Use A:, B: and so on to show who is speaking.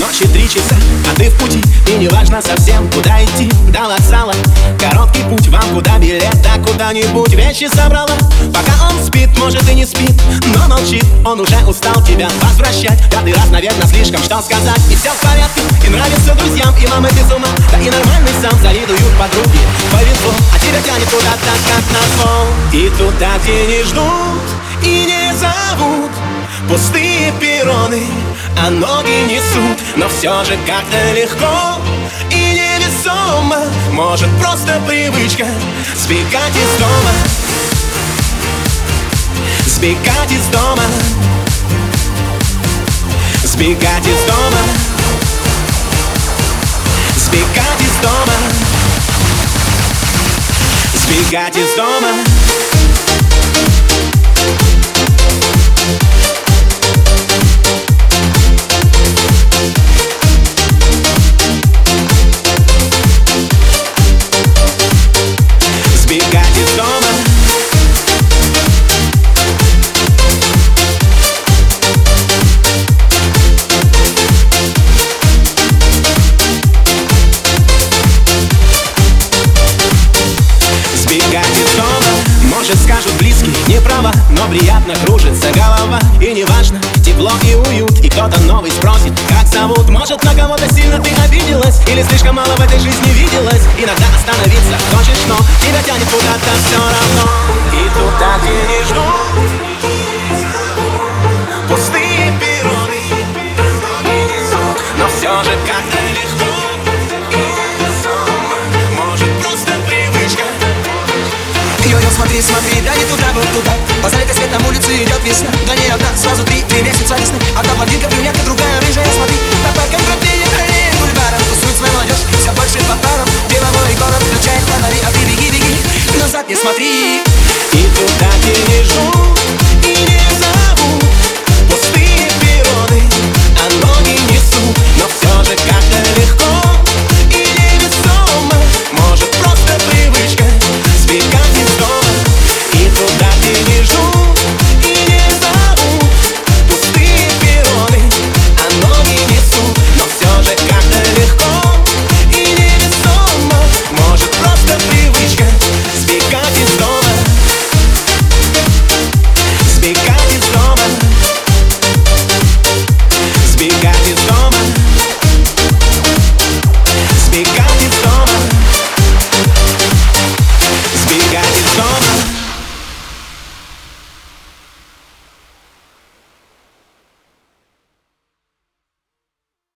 A: Ночи 3 часа, а ты в пути, и неважно совсем, куда идти. До вокзала короткий путь, вам куда билет, да куда-нибудь. Вещи собрала, пока он спит, может и не спит, но молчит. Он уже устал тебя возвращать. Пятый раз, наверное, слишком, что сказать. И все в порядке, и нравится друзьям, и мама без ума, да и нормальный сам, завидуют подруги. Повезло, а тебя тянет куда-то, как назло. И туда, где не ждут и не зовут. Пустые перроны, а ноги несут. Но все же как-то легко и невесомо. Может, просто привычка сбегать из дома. Сбегать из дома. Сбегать из дома. Сбегать из дома. Сбегать из дома. Сбегать из дома. Сбегать из дома. Может, скажут близкие, не права, но приятно кружится голова. И неважно, тепло и уют, и кто-то новый спросит, как зовут. Может, на кого-то сильно ты обиделась, или слишком мало в этой жизни виделась. Иногда остановиться хочешь, но тебя тянет куда-то все равно. И туда, где не ждут пустые перроны, но все же как-то легко. Может, просто привычка.
B: Йо-йо, смотри, смотри, да не туда, вот туда. По залитой светом улице идет весна. Да не одна, сразу три месяца весны. От